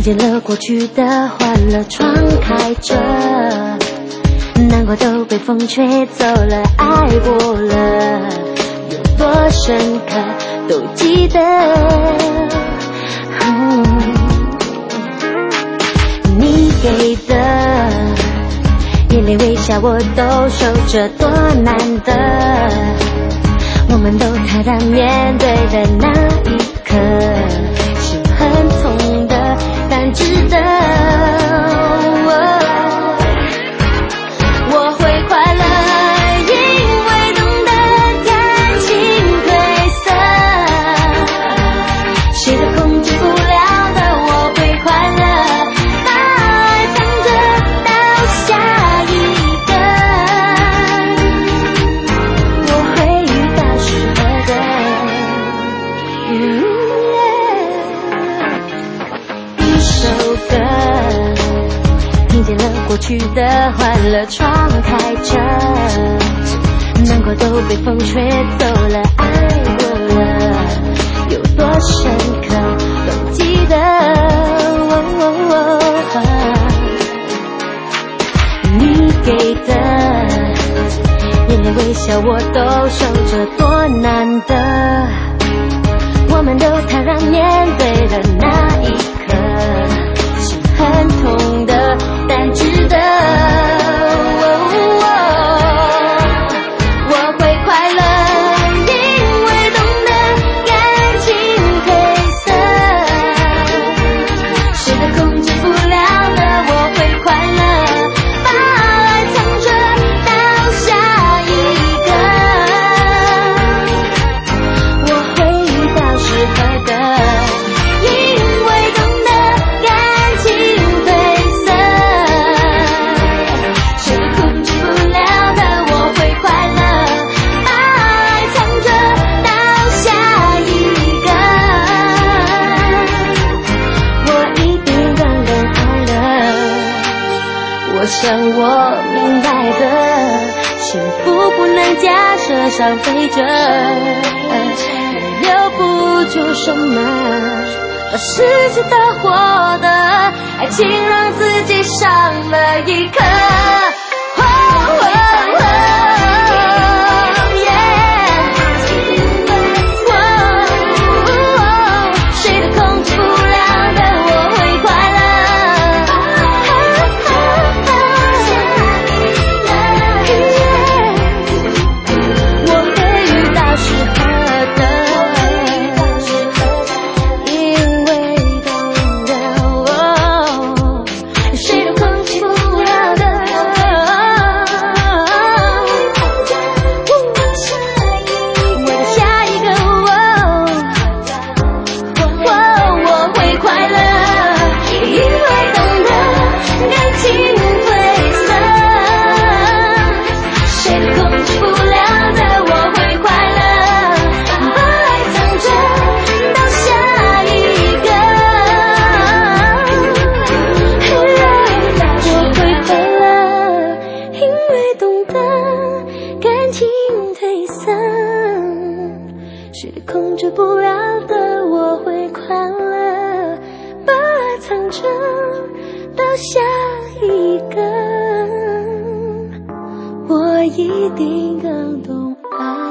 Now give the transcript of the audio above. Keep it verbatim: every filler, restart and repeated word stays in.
见了过去的欢乐，窗开着，难过都被风吹走了，爱过了，有多深刻都记得。嗯，你给的眼泪微笑我都守着，多难得，我们都坦然面对的那一刻，是很痛的，但值得。我会快乐，因为懂得感情褪色，谁都控制不了的，我会快乐，把爱藏着到下一个，我会遇到适合的。嗯，一首歌，听见了过去的欢乐，窗开着，难过都被风吹走了，爱过了，有多深刻都记得。哦哦哦，你给的眼泪微笑我都守着，多难得，我们都坦然面对的那一刻，是很痛的，但值得。我会快乐，因为懂得感情褪色，谁都控制不了的，我会快乐，把爱藏着到下一个，我会遇到适合的，因为懂得感情褪色，谁都控制不了的，我会快乐，把爱藏着到下一个，我一定刚刚好了。我想我明白的，幸福不能假设上飞着，也留不住什么，把失去的获得，爱情让自己伤了一刻。哦哦哦谁都控制不了的，我会快乐，我会遇到适合的，因为懂得，谁都控制不了的，我的下一个，我会快乐，因为懂得感情褪色，谁都控制不了的，我会快乐，把爱藏着到下一个，我会快乐，因为懂得感情褪色，谁都控制不了的，我会快乐，把爱藏着到下一个，我一定更懂爱。